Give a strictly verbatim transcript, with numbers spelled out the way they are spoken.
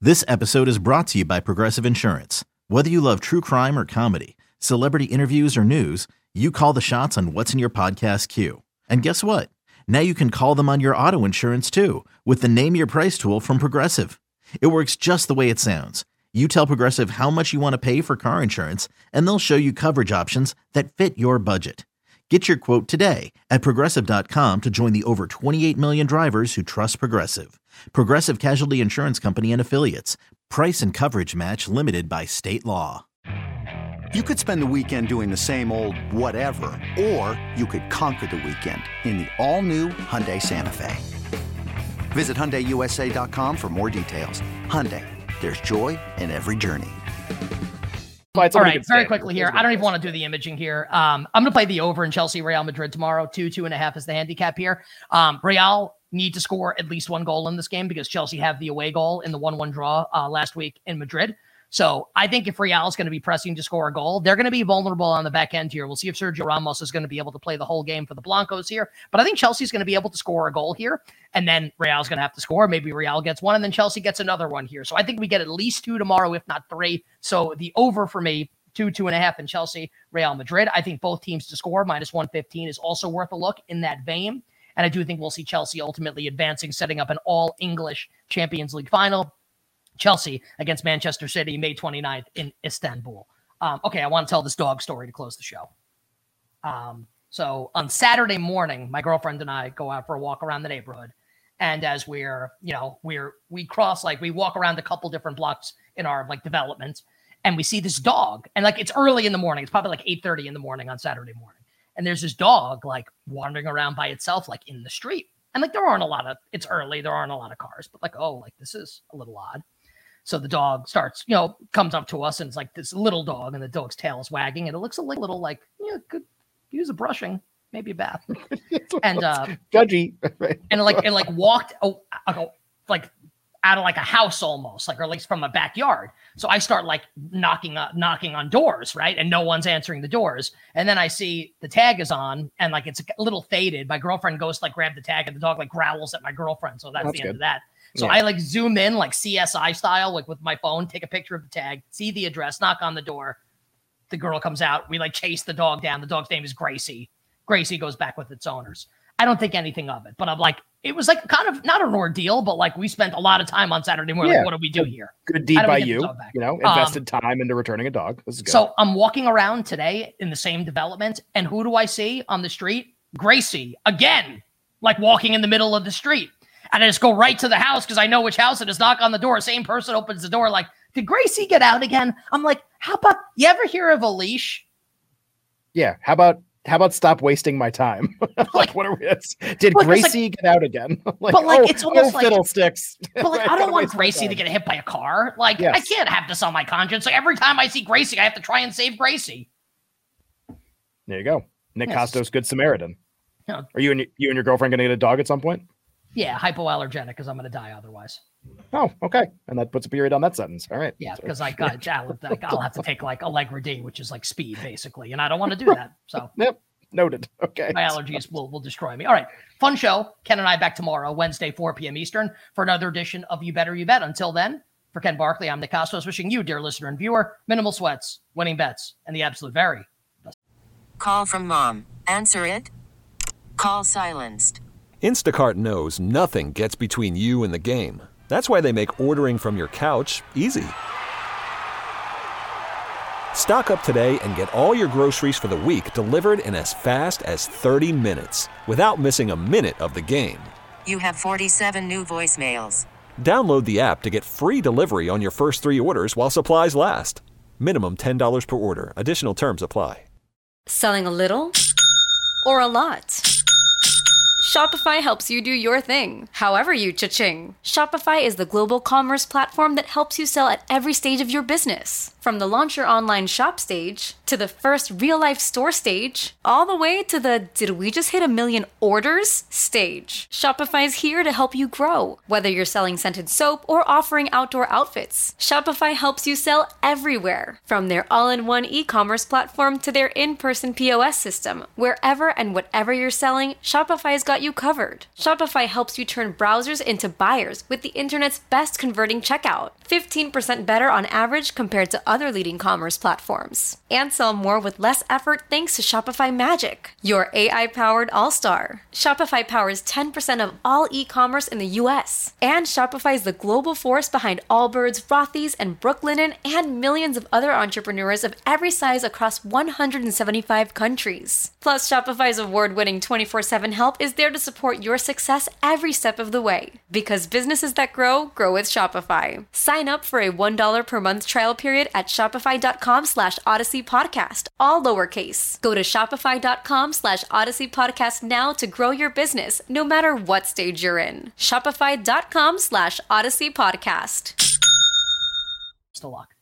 This episode is brought to you by Progressive Insurance. Whether you love true crime or comedy, celebrity interviews or news, you call the shots on what's in your podcast queue. And guess what? Now you can call them on your auto insurance too with the Name Your Price tool from Progressive. It works just the way it sounds. You tell Progressive how much you want to pay for car insurance, and they'll show you coverage options that fit your budget. Get your quote today at Progressive dot com to join the over twenty-eight million drivers who trust Progressive. Progressive Casualty Insurance Company and Affiliates. Price and coverage match limited by state law. You could spend the weekend doing the same old whatever, or you could conquer the weekend in the all-new Hyundai Santa Fe. Visit Hyundai U S A dot com for more details. Hyundai, there's joy in every journey. All right, very quickly here. I don't even want to do the imaging here. Um, I'm going to play the over in Chelsea Real Madrid tomorrow. Two, two and a half is the handicap here. Um, Real need to score at least one goal in this game because Chelsea have the away goal in the one one draw uh, last week in Madrid. So I think if Real is going to be pressing to score a goal, they're going to be vulnerable on the back end here. We'll see if Sergio Ramos is going to be able to play the whole game for the Blancos here. But I think Chelsea's going to be able to score a goal here. And then Real's going to have to score. Maybe Real gets one and then Chelsea gets another one here. So I think we get at least two tomorrow, if not three. So the over for me, two, two and a half in Chelsea, Real Madrid. I think both teams to score, minus one fifteen is also worth a look in that vein. And I do think we'll see Chelsea ultimately advancing, setting up an all-English Champions League final. Chelsea against Manchester City, May twenty-ninth in Istanbul. Um, okay, I want to tell this dog story to close the show. Um, so on Saturday morning, my girlfriend and I go out for a walk around the neighborhood. And as we're, you know, we're, we cross, like we walk around a couple different blocks in our like development, and we see this dog. And like, it's early in the morning. It's probably like eight thirty in the morning on Saturday morning. And there's this dog like wandering around by itself, like in the street. And like, there aren't a lot of, it's early. There aren't a lot of cars, but like, oh, like this is a little odd. So the dog starts, you know, comes up to us and it's like this little dog and the dog's tail is wagging and it looks a little like, you know, could use a brushing, maybe a bath. and uh, judgy. and like, and like walked oh, like out of like a house almost, like, or at least from a backyard. So I start like knocking, uh, knocking on doors, right? And no one's answering the doors. And then I see the tag is on and like, it's a little faded. My girlfriend goes to like grab the tag and the dog like growls at my girlfriend. So that's, that's the good. End of that. So yeah. I like zoom in like C S I style, like with my phone, take a picture of the tag, see the address, knock on the door. The girl comes out. We like chase the dog down. The dog's name is Gracie. Gracie goes back with its owners. I don't think anything of it, but I'm like, it was like kind of not an ordeal, but like we spent a lot of time on Saturday morning. Yeah. Like, what do we do here? Good deed by you, you know, invested um, time into returning a dog. This is good. So I'm walking around today in the same development. And who do I see on the street? Gracie again, like walking in the middle of the street. And I just go right to the house because I know which house it is. Knock on the door. Same person opens the door. Like, did Gracie get out again? I'm like, how about, you ever hear of a leash? Yeah. How about, how about stop wasting my time? like, like, what are we? Did like, Gracie like, get out again? like, but like, oh, it's almost oh, like fiddlesticks. But like, I don't want Gracie to get hit by a car. Like, yes. I can't have this on my conscience. Like, every time I see Gracie, I have to try and save Gracie. There you go. Nick yes. Costos, Good Samaritan. Yeah. Are you and you and your girlfriend going to get a dog at some point? Yeah, hypoallergenic because I'm going to die otherwise. Oh, okay. And that puts a period on that sentence. All right. Yeah, because I got I'll, like, I'll have to take like Allegra D, which is like speed basically, and I don't want to do that. So yep, noted. Okay. My allergies will will destroy me. All right, fun show. Ken and I back tomorrow, Wednesday, four p.m. Eastern, for another edition of You Better You Bet. Until then, for Ken Barkley, I'm Nick Costos, wishing you, dear listener and viewer, minimal sweats, winning bets, and the absolute very best. Call from mom. Answer it. Call silenced. Instacart knows nothing gets between you and the game. That's why they make ordering from your couch easy. Stock up today and get all your groceries for the week delivered in as fast as thirty minutes without missing a minute of the game. You have forty-seven new voicemails. Download the app to get free delivery on your first three orders while supplies last. Minimum ten dollars per order. Additional terms apply. Selling a little or a lot? Shopify helps you do your thing, however you cha-ching. Shopify is the global commerce platform that helps you sell at every stage of your business. From the launch your online shop stage, to the first real-life store stage, all the way to the did we just hit a million orders stage. Shopify's here to help you grow. Whether you're selling scented soap or offering outdoor outfits, Shopify helps you sell everywhere. From their all-in-one e-commerce platform to their in-person P O S system, wherever and whatever you're selling, Shopify's got you covered. Shopify helps you turn browsers into buyers with the internet's best converting checkout, fifteen percent better on average compared to other leading commerce platforms. And sell more with less effort thanks to Shopify Magic, your A I-powered all-star. Shopify powers ten percent of all e-commerce in the U S. And Shopify is the global force behind Allbirds, Rothy's, and Brooklinen, and millions of other entrepreneurs of every size across one hundred seventy-five countries. Plus, Shopify's award-winning twenty-four seven help is there to support your success every step of the way. Because businesses that grow, grow with Shopify. Sign up for a one dollar per month trial period at shopify.com slash Odyssey Podcast, all lowercase. Go to shopify.com slash Odyssey Podcast now to grow your business, no matter what stage you're in. Shopify.com slash Odyssey Podcast. Still luck.